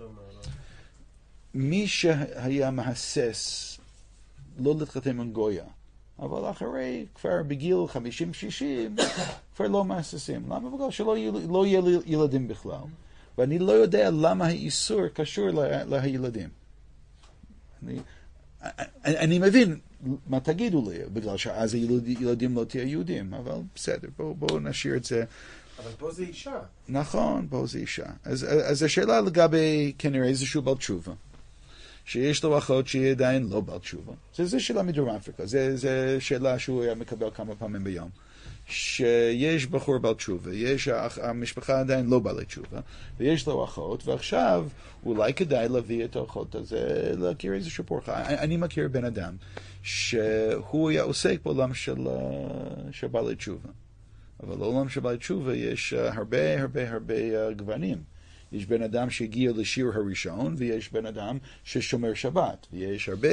מי שהיה מהסס לא להתחתן עם גויה, אבל אחרי כבר בגיל חמישים שישים כבר לא מהססים. למה? בגלל שלא לא יהיה ילדים בכלל. ואני לא יודע למה האיסור קשור לה, לילדים. אני, אני, אני מבין מה תגידו לי, בגלל שאז הילדים לא תהיה יהודים, אבל בסדר, בואו בוא נשאיר את זה. אבל פה זה אישה. נכון, פה זה אישה. אז, אז השאלה לגבי כנראה איזשהו בעל תשובה, שיש לו אחות שהיא עדיין לא בעל תשובה. זה, זה שאלה מדרום אפריקה, זה, זה שאלה שהוא היה מקבל כמה פעמים ביום. שיש בחור בעל תשובה, יש, המשפחה עדיין לא בעלי תשובה, ויש לו אחות, ועכשיו אולי כדאי להביא את האחות הזה, להכיר איזשהו פורחה. אני מכיר בן אדם שהוא היה עוסק בעולם של, של בעלי תשובה. אבל בעולם של בעלי תשובה יש הרבה הרבה הרבה גוונים. יש בן אדם שהגיע לשיר הראשון, ויש בן אדם ששומר שבת, ויש הרבה...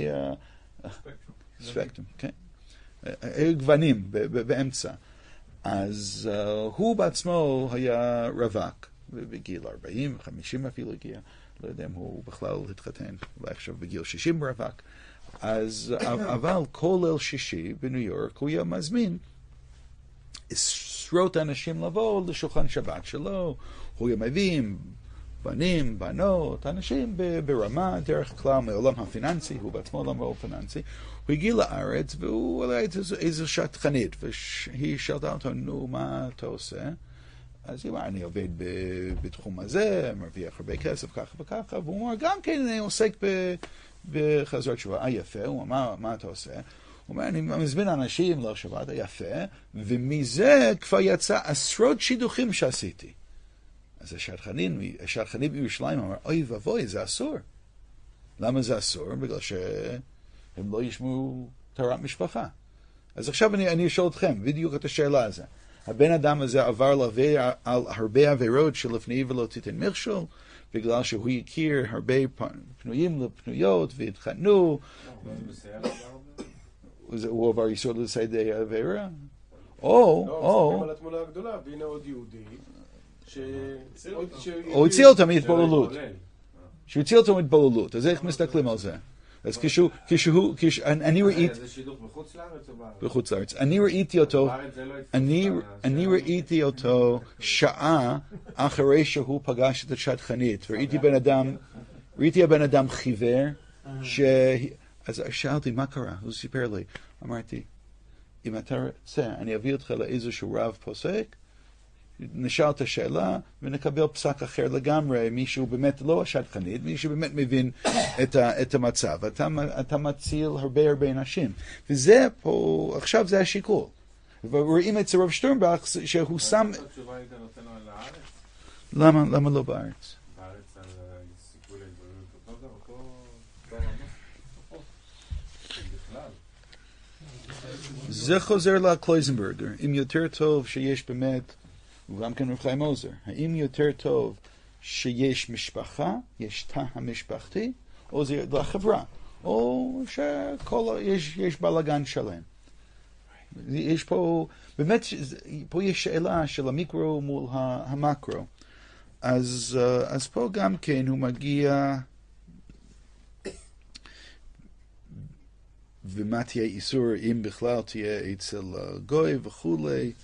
ספקטרום, כן. גוונים באמצע. אז uh, הוא בעצמו היה רווק, בגיל ארבעים, חמישים אפילו הגיע, לא יודע אם הוא בכלל התחתן, אולי עכשיו בגיל שישים רווק. אז, אבל כל ליל שישי בניו יורק הוא היה מזמין עשרות אנשים לבוא לשולחן שבת שלו, הוא היה מביא בנים, בנות, אנשים ברמה, דרך כלל מעולם הפיננסי, הוא בעצמו עולם מעולם פיננסי, הוא הגיע לארץ והוא עלה איזו שטחנית, והיא שאלתה אותו, נו, מה אתה עושה? אז היא אמרה, אני עובד בתחום הזה, מרוויח הרבה כסף, ככה וככה, והוא אמר, גם כן אני עוסק בחזרת תשובה. אה, יפה, הוא אמר, מה אתה עושה? הוא אומר, אני מזמין אנשים לשבת, יפה, ומזה כבר יצא עשרות שידוכים שעשיתי. אז השטחנים, השטחנים בירושלים אמר, אוי ואבוי, זה אסור. למה זה אסור? בגלל שהם לא ישמעו טהרת משפחה. אז עכשיו אני, אני אשאל אתכם, בדיוק את השאלה הזו. הבן אדם הזה עבר לעבור על הרבה עבירות שלפני ולא תיתן מכשול, בגלל שהוא הכיר הרבה פנויים לפנויות והתחתנו. הוא עבר איסור לציידי עבירה? או, לא, או... מסתכלים על התמונה הגדולה, והנה עוד יהודי, הוא הציל אותו מהתבוללות. שהוא הציל אותו מהתבוללות. אז איך מסתכלים על זה? אז כשהוא, כשהוא, אני ראיתי... זה שידוך בחוץ לארץ או בארץ? בחוץ לארץ. אני ראיתי אותו, אני ראיתי אותו שעה אחרי שהוא פגש את השדכנית. ראיתי בן אדם, ראיתי הבן אדם חיוור, אז שאלתי מה קרה, הוא סיפר לי, אמרתי, אם אתה רוצה, אני אביא אותך לאיזשהו רב פוסק, נשאל את השאלה ונקבל פסק אחר לגמרי, מישהו באמת לא השדכנית, מישהו באמת מבין את, ה, את המצב. אתה, אתה מציל הרבה הרבה אנשים. וזה פה, עכשיו זה השיקול. ורואים את זה רב שטרנבך שהוא שם... התשובה היית נותן לו לארץ? למה, למה לא בארץ? בארץ על סיכוי להתבוללות אותו גם, אותו רמה. בכלל. זה חוזר לקלויזנברגר. אם יותר טוב שיש באמת, וגם כן רב חיים עוזר, האם יותר טוב שיש משפחה, יש תא המשפחתי, או זה לחברה, או שכל, יש, יש בלגן שלם. יש פה, באמת, פה יש שאלה של המיקרו מול המקרו. אז, אז פה גם כן הוא מגיע, ומה תהיה איסור, אם בכלל תהיה אצל גוי וכולי.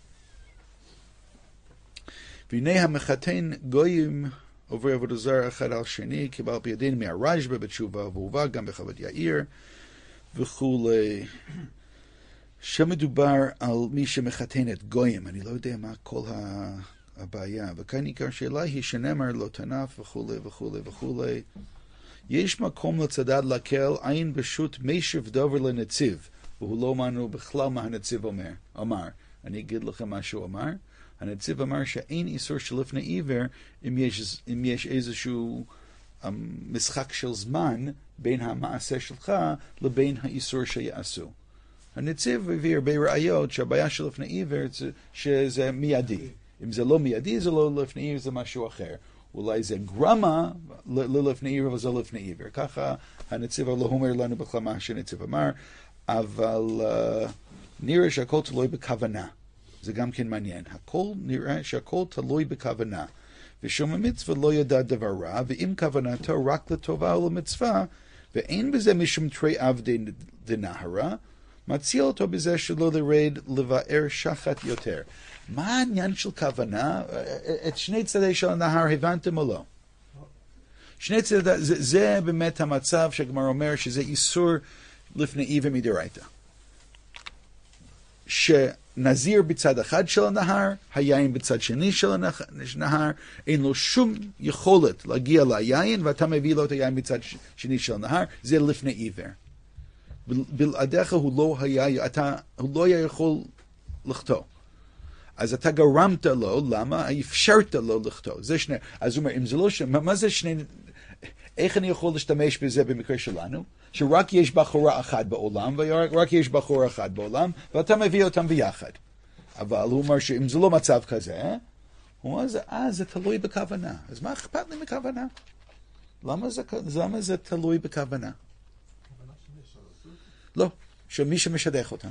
והנה המחתן גויים עובר עבודה זרה אחד על שני, קיבל בידין מהרשב"א בתשובה והובא גם בחוות יאיר וכולי. שמדובר על מי שמחתן את גויים, אני לא יודע מה כל הבעיה, וכאן עיקר שאלה היא שנאמר לא תנף וכולי וכולי וכולי. יש מקום לצדד להקל עין בשו"ת מישב דובר לנציב, והוא לא אמרנו בכלל מה הנציב אומר. אמר, אני אגיד לכם מה שהוא אמר. הנציב אמר שאין איסור שלפני עיוור אם יש, אם יש איזשהו um, משחק של זמן בין המעשה שלך לבין האיסור שיעשו. הנציב הביא הרבה ראיות שהבעיה של לפני עיוור זה, שזה מיידי. אם זה לא מיידי זה לא לפני עיוור, זה משהו אחר. אולי זה גרמה לא לפני עיוור אבל זה לפני עיוור. ככה הנציב לא אומר לנו בכלל מה שהנציב אמר, אבל uh, נראה שהכל תלוי בכוונה. זה גם כן מעניין. הכל נראה שהכל תלוי בכוונה. ושום המצווה לא ידע דבר רע, ואם כוונתו רק לטובה או למצווה, ואין בזה משום תרי אב דנהרה, מציל אותו בזה שלא לרד לבאר שחת יותר. מה העניין של כוונה? את שני צדדי של הנהר הבנתם או לא? שני צדדי, זה, זה באמת המצב שהגמרא אומר שזה איסור לפני עיוור מדאורייתא. שנזיר בצד אחד של הנהר, היין בצד שני של הנהר, אין לו שום יכולת להגיע ליין, ואתה מביא לו את היין בצד שני של הנהר, זה לפני עיוור. בלעדיך הוא לא היה, אתה, הוא לא היה יכול לחטוא. אז אתה גרמת לו, למה? אפשרת לו לחטוא. זה שני, אז הוא אומר, אם זה לא שני, מה זה שני, איך אני יכול להשתמש בזה במקרה שלנו? שרק יש בחורה אחת בעולם, ורק יש בחורה אחת בעולם, ואתה מביא אותם ביחד. אבל הוא אומר שאם זה לא מצב כזה, הוא אומר, אה, זה תלוי בכוונה. אז מה אכפת לי מכוונה? למה זה, למה זה תלוי בכוונה? לא, שמי שמשדך אותם.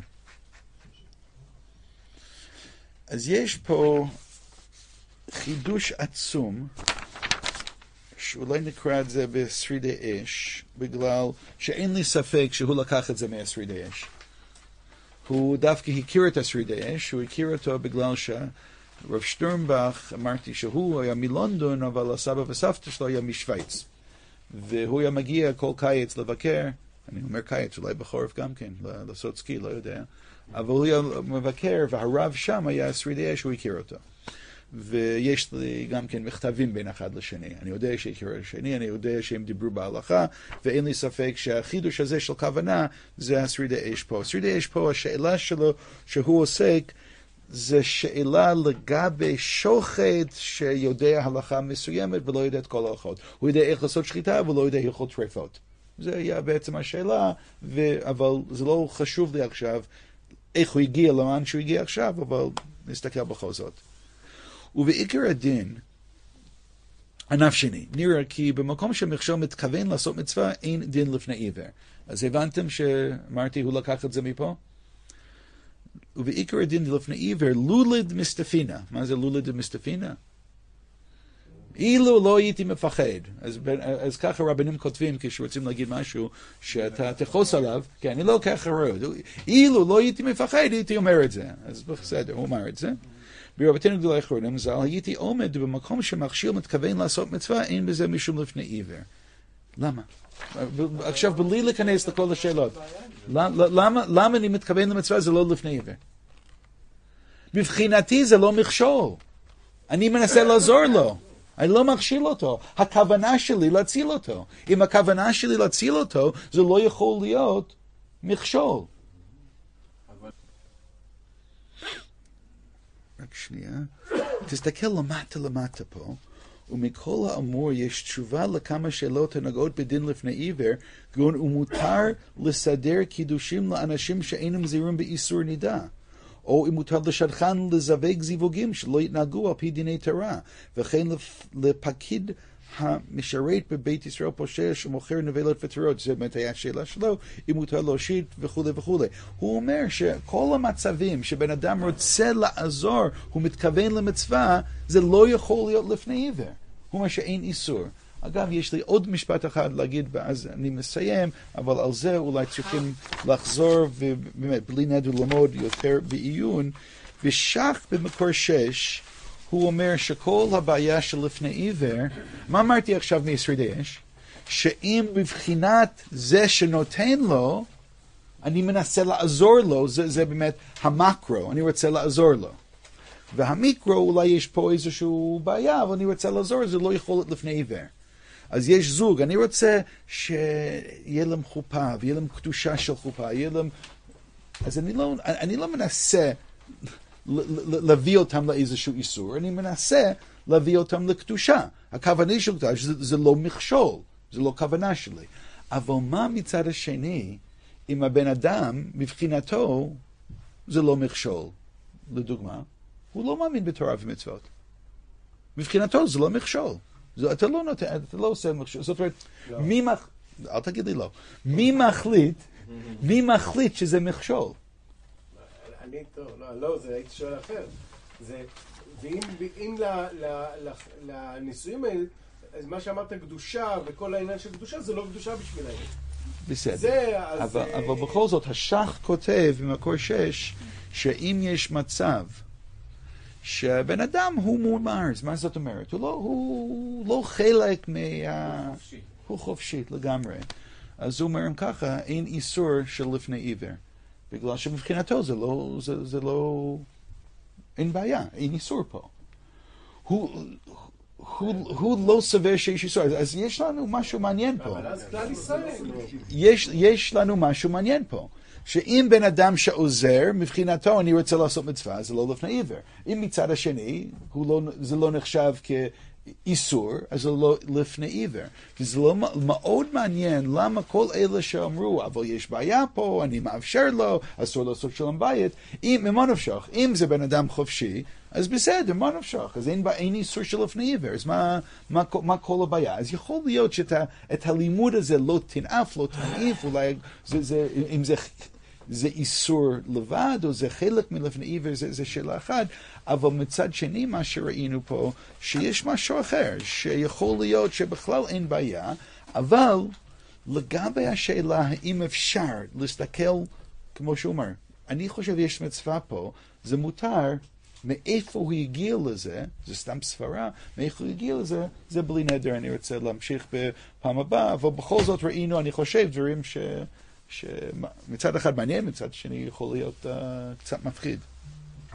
אז יש פה חידוש עצום, שאולי נקרא את זה בשרידי אש, בגלל שאין לי ספק שהוא לקח את זה מהשרידי אש. הוא דווקא הכיר את השרידי אש, הוא הכיר אותו בגלל שרב שטרנבך, אמרתי שהוא היה מלונדון, אבל הסבא וסבתא שלו היה משוויץ. והוא היה מגיע כל קיץ לבקר, אני אומר קיץ, אולי בחורף גם כן, לעשות סקי, לא יודע. אבל הוא היה מבקר, והרב שם היה שרידי אש, הוא הכיר אותו. ויש לי גם כן מכתבים בין אחד לשני. אני יודע שהכירו לשני, אני יודע שהם דיברו בהלכה, ואין לי ספק שהחידוש הזה של כוונה זה השרידי אש פה. השרידי אש פה, השאלה שלו שהוא עוסק, זה שאלה לגבי שוחט שיודע הלכה מסוימת ולא יודע את כל ההלכות. הוא יודע איך לעשות שחיטה ולא יודע הלכות טרפות. זה היה בעצם השאלה, ו... אבל זה לא חשוב לי עכשיו איך הוא הגיע לאן שהוא הגיע עכשיו, אבל נסתכל בכל זאת. ובעיקר הדין, ענף שני, נראה כי במקום שמכשול מתכוון לעשות מצווה, אין דין לפני עיוור. אז הבנתם שאמרתי, הוא לקח את זה מפה? ובעיקר הדין לפני עיוור, לולד מסתפינה. מה זה לולד מסתפינה? אילו לא הייתי מפחד, אז, אז ככה רבנים כותבים כשרוצים להגיד משהו שאתה תחוס עליו, כן, אני לא ככה רואה, אילו לא הייתי מפחד, הייתי אומר את זה, אז בסדר, הוא אמר את זה. ברבותינו גדולי אחרונים ז"ל, הייתי עומד במקום שמכשיר מתכוון לעשות מצווה, אין בזה משום לפני עיוור. למה? עכשיו, בלי להיכנס לכל השאלות. למה, למה אני מתכוון למצווה זה לא לפני עיוור? מבחינתי זה לא מכשול. אני מנסה לעזור לו. אני לא מכשיל אותו. הכוונה שלי להציל אותו. אם הכוונה שלי להציל אותו, זה לא יכול להיות מכשול. רק שנייה. תסתכל למטה למטה פה, ומכל האמור יש תשובה לכמה שאלות הנוגעות בדין לפני עיוור, כגון ומותר לסדר קידושים לאנשים שאינם זהירים באיסור נידה. או אם מותר לשדכן לזווג זיווגים שלא יתנהגו על פי דיני תורה, וכן לפקיד המשרת בבית ישראל פושע שמוכר נבלות ותרות, זה באמת היה השאלה שלו, אם מותר להושיט וכו' וכו'. הוא אומר שכל המצבים שבן אדם רוצה לעזור, הוא מתכוון למצווה, זה לא יכול להיות לפני עיוור. הוא אומר שאין איסור. אגב, יש לי עוד משפט אחד להגיד, ואז אני מסיים, אבל על זה אולי צריכים לחזור, ובאמת, בלי נדר ללמוד יותר בעיון. ושח במקור שש, הוא אומר שכל הבעיה של לפני עיוור, מה אמרתי עכשיו מיסודי אש? שאם בבחינת זה שנותן לו, אני מנסה לעזור לו, זה, זה באמת המקרו, אני רוצה לעזור לו. והמיקרו, אולי יש פה איזושהי בעיה, אבל אני רוצה לעזור, זה לא יכול להיות לפני עיוור. אז יש זוג, אני רוצה שיהיה להם חופה, ויהיה להם קדושה של חופה, יהיה להם... אז אני לא, אני לא מנסה להביא אותם לאיזשהו איסור, אני מנסה להביא אותם לקדושה. הכוונה של קדושה, זה, זה לא מכשול, זה לא כוונה שלי. אבל מה מצד השני, אם הבן אדם, מבחינתו, זה לא מכשול? לדוגמה, הוא לא מאמין בתורה ומצוות. מבחינתו זה לא מכשול. זה, אתה לא נותן, אתה לא עושה מכשול. זאת אומרת, לא. מי מח... אל תגיד לי לא. מי מחליט, מי מחליט שזה מכשול? אני טוב, לא, לא, זה הייתי שואל אחר. זה, ואם, ואם לנישואים האלה, אז מה שאמרת קדושה, וכל העניין של קדושה, זה לא קדושה בשבילהם. בסדר. זה, אז... אבל, אבל בכל זאת, השח כותב במקור שש, שאם יש מצב, שבן אדם הוא מומר, מה זאת אומרת? הוא לא, הוא לא חלק מה... הוא חופשי. הוא חופשי לגמרי. אז הוא אומר ככה, אין איסור של לפני עיוור. בגלל שמבחינתו זה לא, זה, זה לא, אין בעיה, אין איסור פה. הוא, הוא, הוא לא סבר שיש איסור, אז, אז יש לנו משהו מעניין פה. אבל אז כלל ישראל. יש, יש לנו משהו מעניין פה. שאם בן אדם שעוזר, מבחינתו אני רוצה לעשות מצווה, זה לא לפני עיוור. אם מצד השני, לא, זה לא נחשב כאיסור, אז זה לא לפני עיוור. וזה לא, מאוד מעניין למה כל אלה שאמרו, אבל יש בעיה פה, אני מאפשר לו, אסור לעשות שלום בית. אם, ממה נפשך, אם זה בן אדם חופשי, אז בסדר, מה נפשך? אז אין, אין איסור של לפני עיוור, אז מה, מה, מה כל הבעיה? אז יכול להיות שאת הלימוד הזה לא תנאף, לא תנאיף, אולי זה, זה, אם זה... זה איסור לבד, או זה חלק מלפני עיוור, זה, זה שאלה אחת, אבל מצד שני מה שראינו פה, שיש משהו אחר, שיכול להיות שבכלל אין בעיה, אבל לגבי השאלה האם אפשר להסתכל, כמו שהוא אומר, אני חושב יש מצווה פה, זה מותר, מאיפה הוא הגיע לזה, זה סתם ספרה, מאיפה הוא הגיע לזה, זה בלי נדר, אני רוצה להמשיך בפעם הבאה, אבל בכל זאת ראינו, אני חושב, דברים ש... שמצד אחד מעניין, מצד שני יכול להיות uh, קצת מפחיד.